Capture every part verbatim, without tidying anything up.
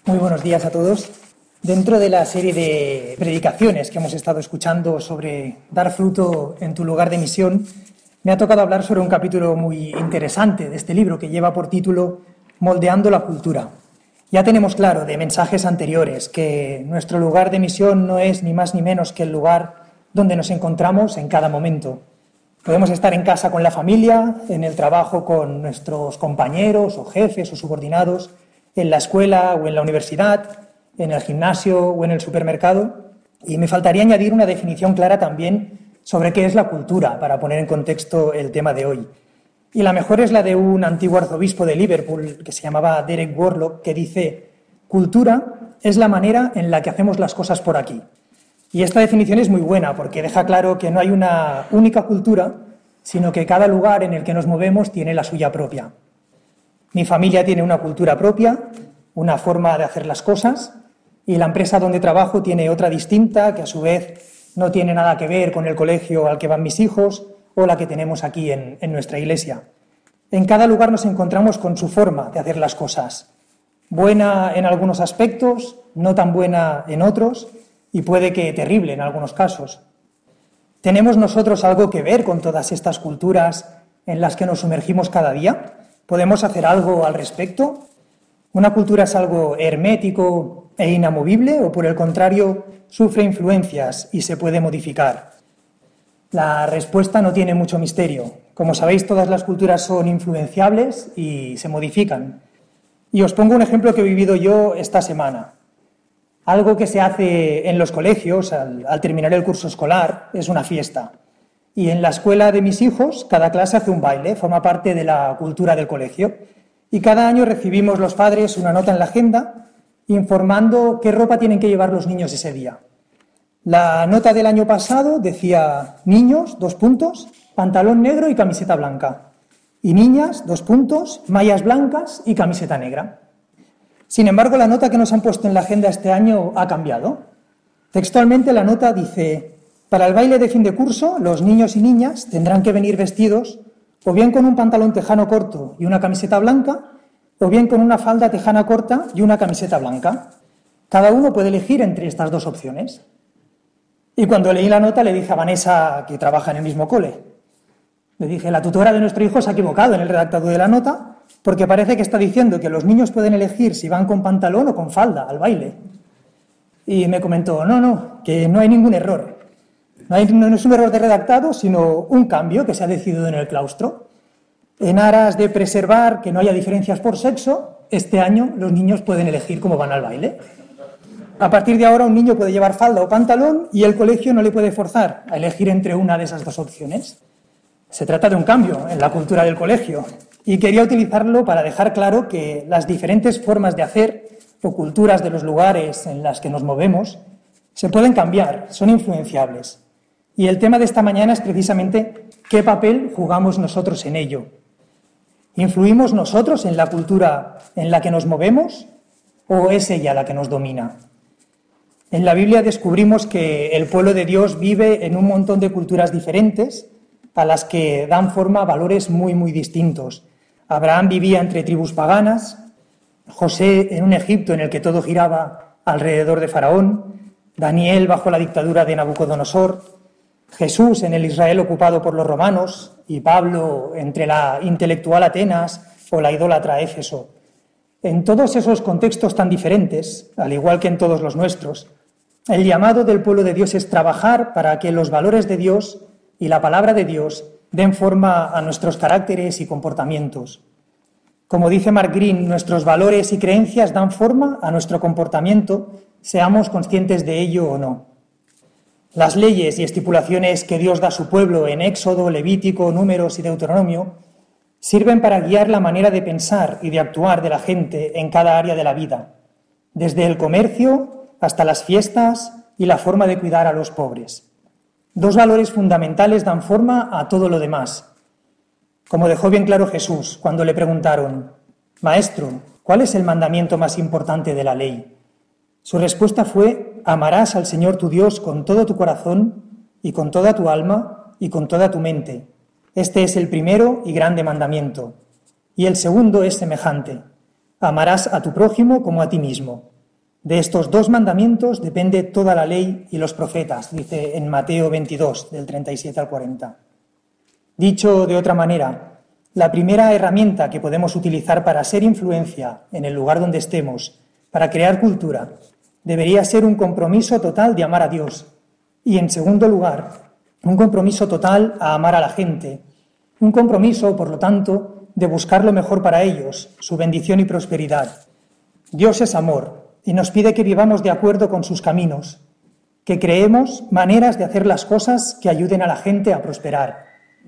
Muy buenos días a todos. Dentro de la serie de predicaciones que hemos estado escuchando sobre dar fruto en tu lugar de misión, me ha tocado hablar sobre un capítulo muy interesante de este libro que lleva por título Moldeando la cultura. Ya tenemos claro de mensajes anteriores que nuestro lugar de misión no es ni más ni menos que el lugar donde nos encontramos en cada momento. Podemos estar en casa con la familia, en el trabajo con nuestros compañeros o jefes o subordinados, en la escuela o en la universidad, en el gimnasio o en el supermercado. Y me faltaría añadir una definición clara también sobre qué es la cultura, para poner en contexto el tema de hoy. Y la mejor es la de un antiguo arzobispo de Liverpool, que se llamaba Derek Worlock, que dice: cultura es la manera en la que hacemos las cosas por aquí. Y esta definición es muy buena porque deja claro que no hay una única cultura, sino que cada lugar en el que nos movemos tiene la suya propia. Mi familia tiene una cultura propia, una forma de hacer las cosas, y la empresa donde trabajo tiene otra distinta, que a su vez no tiene nada que ver con el colegio al que van mis hijos o la que tenemos aquí en, en nuestra iglesia. En cada lugar nos encontramos con su forma de hacer las cosas, buena en algunos aspectos, no tan buena en otros, y puede que terrible en algunos casos. ¿Tenemos nosotros algo que ver con todas estas culturas en las que nos sumergimos cada día? ¿Podemos hacer algo al respecto? ¿Una cultura es algo hermético e inamovible o, por el contrario, sufre influencias y se puede modificar? La respuesta no tiene mucho misterio. Como sabéis, todas las culturas son influenciables y se modifican. Y os pongo un ejemplo que he vivido yo esta semana. Algo que se hace en los colegios al, al terminar el curso escolar es una fiesta. Y en la escuela de mis hijos, cada clase hace un baile, forma parte de la cultura del colegio. Y cada año recibimos los padres una nota en la agenda informando qué ropa tienen que llevar los niños ese día. La nota del año pasado decía: niños, dos puntos, pantalón negro y camiseta blanca. Y niñas, dos puntos, mallas blancas y camiseta negra. Sin embargo, la nota que nos han puesto en la agenda este año ha cambiado. Textualmente la nota dice: para el baile de fin de curso, los niños y niñas tendrán que venir vestidos o bien con un pantalón tejano corto y una camiseta blanca, o bien con una falda tejana corta y una camiseta blanca. Cada uno puede elegir entre estas dos opciones. Y cuando leí la nota le dije a Vanessa, que trabaja en el mismo cole, le dije: la tutora de nuestro hijo se ha equivocado en el redactado de la nota, porque parece que está diciendo que los niños pueden elegir si van con pantalón o con falda al baile. Y me comentó: no, no, que no hay ningún error. No, hay, no es un error de redactado, sino un cambio que se ha decidido en el claustro. En aras de preservar que no haya diferencias por sexo, este año los niños pueden elegir cómo van al baile. A partir de ahora un niño puede llevar falda o pantalón y el colegio no le puede forzar a elegir entre una de esas dos opciones. Se trata de un cambio en la cultura del colegio y quería utilizarlo para dejar claro que las diferentes formas de hacer o culturas de los lugares en las que nos movemos se pueden cambiar, son influenciables. Y el tema de esta mañana es precisamente qué papel jugamos nosotros en ello. ¿Influimos nosotros en la cultura en la que nos movemos o es ella la que nos domina? En la Biblia descubrimos que el pueblo de Dios vive en un montón de culturas diferentes a las que dan forma a valores muy, muy distintos. Abraham vivía entre tribus paganas, José en un Egipto en el que todo giraba alrededor de Faraón, Daniel bajo la dictadura de Nabucodonosor, Jesús en el Israel ocupado por los romanos y Pablo entre la intelectual Atenas o la idólatra Éfeso. En todos esos contextos tan diferentes, al igual que en todos los nuestros, el llamado del pueblo de Dios es trabajar para que los valores de Dios y la palabra de Dios den forma a nuestros caracteres y comportamientos. Como dice Mark Green, nuestros valores y creencias dan forma a nuestro comportamiento, seamos conscientes de ello o no. Las leyes y estipulaciones que Dios da a su pueblo en Éxodo, Levítico, Números y Deuteronomio sirven para guiar la manera de pensar y de actuar de la gente en cada área de la vida, desde el comercio hasta las fiestas y la forma de cuidar a los pobres. Dos valores fundamentales dan forma a todo lo demás. Como dejó bien claro Jesús cuando le preguntaron: Maestro, ¿cuál es el mandamiento más importante de la ley? Su respuesta fue: amarás al Señor tu Dios con todo tu corazón y con toda tu alma y con toda tu mente. Este es el primero y grande mandamiento. Y el segundo es semejante: amarás a tu prójimo como a ti mismo. De estos dos mandamientos depende toda la ley y los profetas, dice en Mateo veintidós, del treinta y siete al cuarenta. Dicho de otra manera, la primera herramienta que podemos utilizar para ser influencia en el lugar donde estemos, para crear cultura, debería ser un compromiso total de amar a Dios y, en segundo lugar, un compromiso total a amar a la gente, un compromiso, por lo tanto, de buscar lo mejor para ellos, su bendición y prosperidad. Dios es amor y nos pide que vivamos de acuerdo con sus caminos, que creemos maneras de hacer las cosas que ayuden a la gente a prosperar.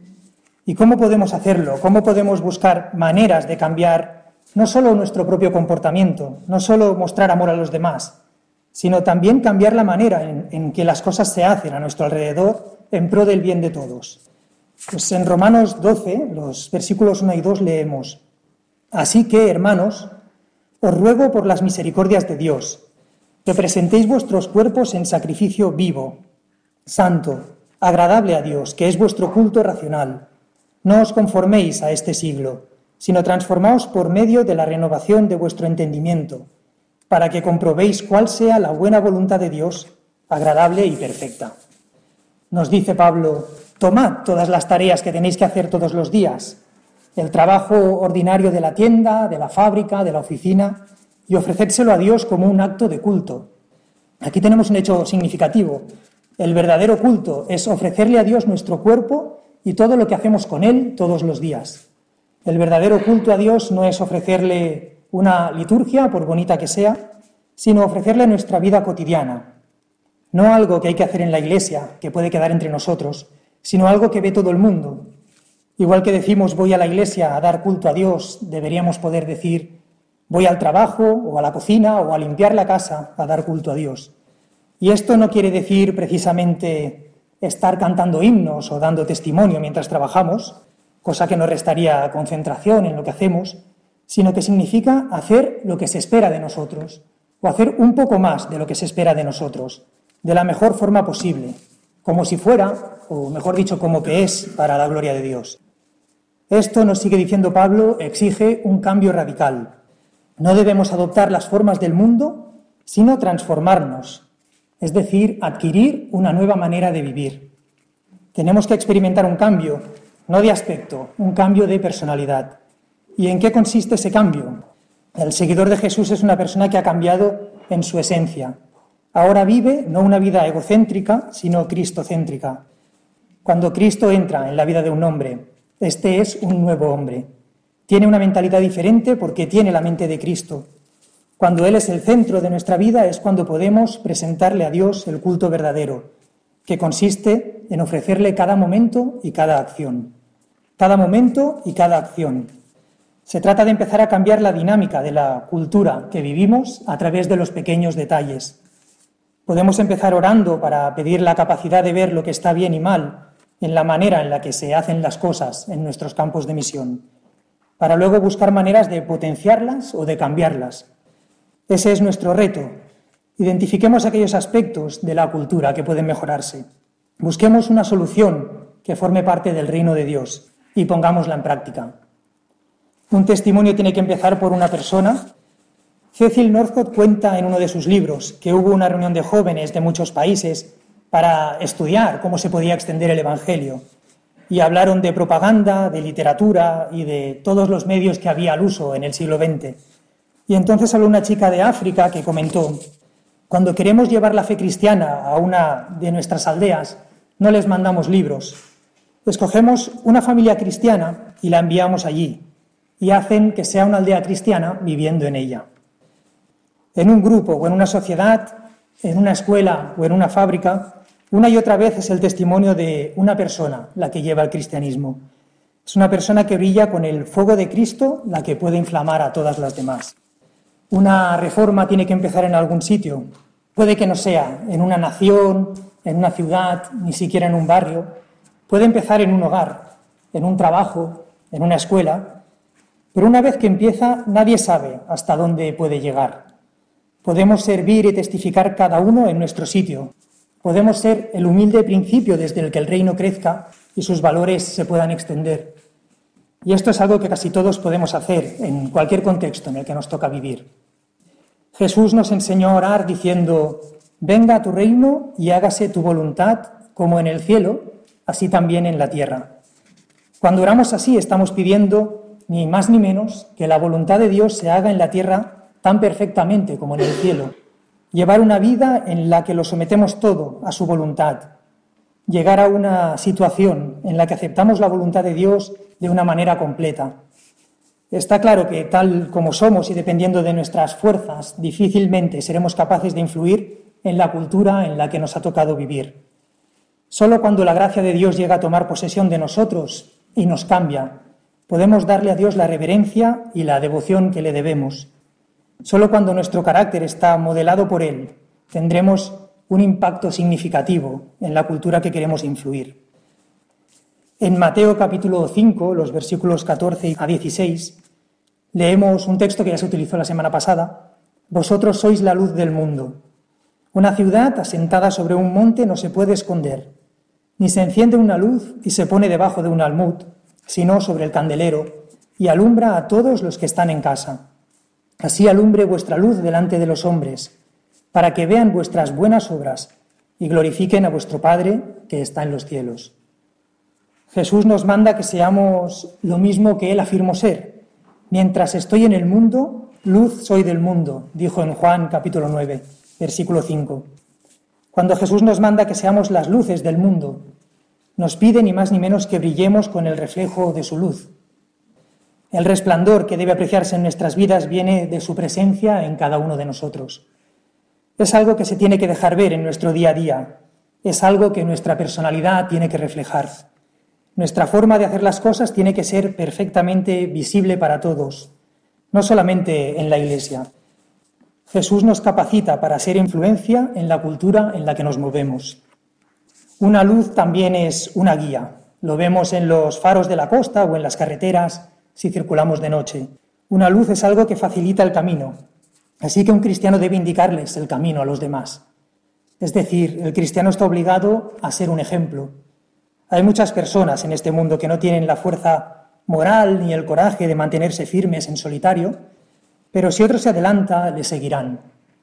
¿Y cómo podemos hacerlo? ¿Cómo podemos buscar maneras de cambiar no solo nuestro propio comportamiento, no solo mostrar amor a los demás, sino también cambiar la manera en, en que las cosas se hacen a nuestro alrededor en pro del bien de todos? Pues en Romanos doce, los versículos uno y dos, leemos: Así que, hermanos, os ruego por las misericordias de Dios, que presentéis vuestros cuerpos en sacrificio vivo, santo, agradable a Dios, que es vuestro culto racional. No os conforméis a este siglo, sino transformaos por medio de la renovación de vuestro entendimiento, para que comprobéis cuál sea la buena voluntad de Dios, agradable y perfecta. Nos dice Pablo: tomad todas las tareas que tenéis que hacer todos los días, el trabajo ordinario de la tienda, de la fábrica, de la oficina, y ofrecérselo a Dios como un acto de culto. Aquí tenemos un hecho significativo. El verdadero culto es ofrecerle a Dios nuestro cuerpo y todo lo que hacemos con él todos los días. El verdadero culto a Dios no es ofrecerle una liturgia, por bonita que sea, sino ofrecerle nuestra vida cotidiana. No algo que hay que hacer en la iglesia, que puede quedar entre nosotros, sino algo que ve todo el mundo. Igual que decimos voy a la iglesia a dar culto a Dios, deberíamos poder decir voy al trabajo o a la cocina o a limpiar la casa a dar culto a Dios. Y esto no quiere decir precisamente estar cantando himnos o dando testimonio mientras trabajamos, cosa que nos restaría concentración en lo que hacemos, sino que significa hacer lo que se espera de nosotros, o hacer un poco más de lo que se espera de nosotros, de la mejor forma posible, como si fuera, o mejor dicho, como que es, para la gloria de Dios. Esto, nos sigue diciendo Pablo, exige un cambio radical. No debemos adoptar las formas del mundo, sino transformarnos, es decir, adquirir una nueva manera de vivir. Tenemos que experimentar un cambio, no de aspecto, un cambio de personalidad. ¿Y en qué consiste ese cambio? El seguidor de Jesús es una persona que ha cambiado en su esencia. Ahora vive no una vida egocéntrica, sino cristocéntrica. Cuando Cristo entra en la vida de un hombre, este es un nuevo hombre. Tiene una mentalidad diferente porque tiene la mente de Cristo. Cuando Él es el centro de nuestra vida es cuando podemos presentarle a Dios el culto verdadero, que consiste en ofrecerle cada momento y cada acción. Cada momento y cada acción. Se trata de empezar a cambiar la dinámica de la cultura que vivimos a través de los pequeños detalles. Podemos empezar orando para pedir la capacidad de ver lo que está bien y mal en la manera en la que se hacen las cosas en nuestros campos de misión, para luego buscar maneras de potenciarlas o de cambiarlas. Ese es nuestro reto. Identifiquemos aquellos aspectos de la cultura que pueden mejorarse. Busquemos una solución que forme parte del reino de Dios y pongámosla en práctica. Un testimonio tiene que empezar por una persona. Cecil Northcote cuenta en uno de sus libros que hubo una reunión de jóvenes de muchos países para estudiar cómo se podía extender el Evangelio. Y hablaron de propaganda, de literatura y de todos los medios que había al uso en el siglo veinte. Y entonces habló una chica de África que comentó: cuando queremos llevar la fe cristiana a una de nuestras aldeas, no les mandamos libros. Escogemos una familia cristiana y la enviamos allí, y hacen que sea una aldea cristiana viviendo en ella. En un grupo o en una sociedad, en una escuela o en una fábrica, una y otra vez es el testimonio de una persona la que lleva el cristianismo. Es una persona que brilla con el fuego de Cristo, la que puede inflamar a todas las demás. Una reforma tiene que empezar en algún sitio. Puede que no sea en una nación, en una ciudad, ni siquiera en un barrio. Puede empezar en un hogar, en un trabajo, en una escuela. Pero una vez que empieza, nadie sabe hasta dónde puede llegar. Podemos servir y testificar cada uno en nuestro sitio. Podemos ser el humilde principio desde el que el reino crezca y sus valores se puedan extender. Y esto es algo que casi todos podemos hacer en cualquier contexto en el que nos toca vivir. Jesús nos enseñó a orar diciendo: venga a tu reino y hágase tu voluntad, como en el cielo, así también en la tierra. Cuando oramos así, estamos pidiendo ni más ni menos que la voluntad de Dios se haga en la tierra tan perfectamente como en el cielo. Llevar una vida en la que lo sometemos todo a su voluntad. Llegar a una situación en la que aceptamos la voluntad de Dios de una manera completa. Está claro que tal como somos y dependiendo de nuestras fuerzas, difícilmente seremos capaces de influir en la cultura en la que nos ha tocado vivir. Solo cuando la gracia de Dios llega a tomar posesión de nosotros y nos cambia, podemos darle a Dios la reverencia y la devoción que le debemos. Solo cuando nuestro carácter está modelado por Él, tendremos un impacto significativo en la cultura que queremos influir. En Mateo capítulo cinco, los versículos catorce a dieciséis, leemos un texto que ya se utilizó la semana pasada. Vosotros sois la luz del mundo. Una ciudad asentada sobre un monte no se puede esconder, ni se enciende una luz y se pone debajo de un almud, sino sobre el candelero, y alumbra a todos los que están en casa. Así alumbre vuestra luz delante de los hombres, para que vean vuestras buenas obras y glorifiquen a vuestro Padre que está en los cielos. Jesús nos manda que seamos lo mismo que Él afirmó ser. Mientras estoy en el mundo, luz soy del mundo, dijo en Juan capítulo nueve, versículo cinco. Cuando Jesús nos manda que seamos las luces del mundo, nos pide ni más ni menos que brillemos con el reflejo de su luz. El resplandor que debe apreciarse en nuestras vidas viene de su presencia en cada uno de nosotros. Es algo que se tiene que dejar ver en nuestro día a día. Es algo que nuestra personalidad tiene que reflejar. Nuestra forma de hacer las cosas tiene que ser perfectamente visible para todos, no solamente en la Iglesia. Jesús nos capacita para ser influencia en la cultura en la que nos movemos. Una luz también es una guía. Lo vemos en los faros de la costa o en las carreteras si circulamos de noche. Una luz es algo que facilita el camino. Así que un cristiano debe indicarles el camino a los demás. Es decir, el cristiano está obligado a ser un ejemplo. Hay muchas personas en este mundo que no tienen la fuerza moral ni el coraje de mantenerse firmes en solitario, pero si otro se adelanta, le seguirán.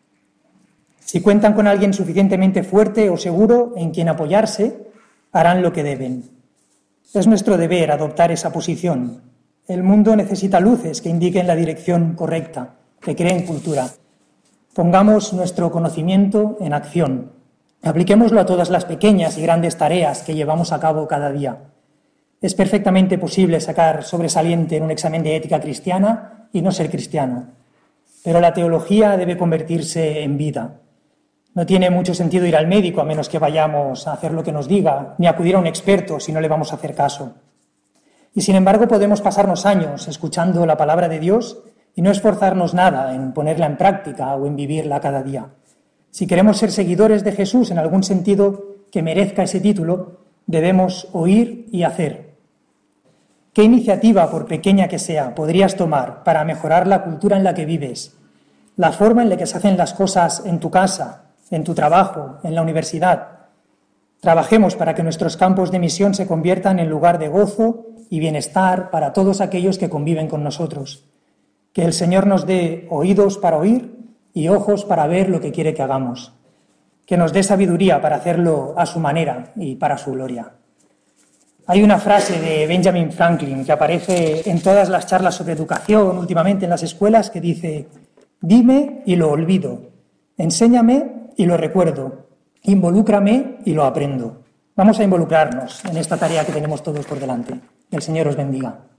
Si cuentan con alguien suficientemente fuerte o seguro en quien apoyarse, harán lo que deben. Es nuestro deber adoptar esa posición. El mundo necesita luces que indiquen la dirección correcta, que creen cultura. Pongamos nuestro conocimiento en acción. Apliquémoslo a todas las pequeñas y grandes tareas que llevamos a cabo cada día. Es perfectamente posible sacar sobresaliente en un examen de ética cristiana y no ser cristiano. Pero la teología debe convertirse en vida. No tiene mucho sentido ir al médico a menos que vayamos a hacer lo que nos diga, ni acudir a un experto si no le vamos a hacer caso. Y sin embargo podemos pasarnos años escuchando la palabra de Dios y no esforzarnos nada en ponerla en práctica o en vivirla cada día. Si queremos ser seguidores de Jesús en algún sentido que merezca ese título, debemos oír y hacer. ¿Qué iniciativa, por pequeña que sea, podrías tomar para mejorar la cultura en la que vives, la forma en la que se hacen las cosas en tu casa, en tu trabajo, en la universidad? Trabajemos para que nuestros campos de misión se conviertan en lugar de gozo y bienestar para todos aquellos que conviven con nosotros. Que el Señor nos dé oídos para oír y ojos para ver lo que quiere que hagamos. Que nos dé sabiduría para hacerlo a su manera y para su gloria. Hay una frase de Benjamin Franklin que aparece en todas las charlas sobre educación últimamente en las escuelas que dice: dime y lo olvido, enséñame y lo recuerdo, involúcrame y lo aprendo. Vamos a involucrarnos en esta tarea que tenemos todos por delante. Que el Señor os bendiga.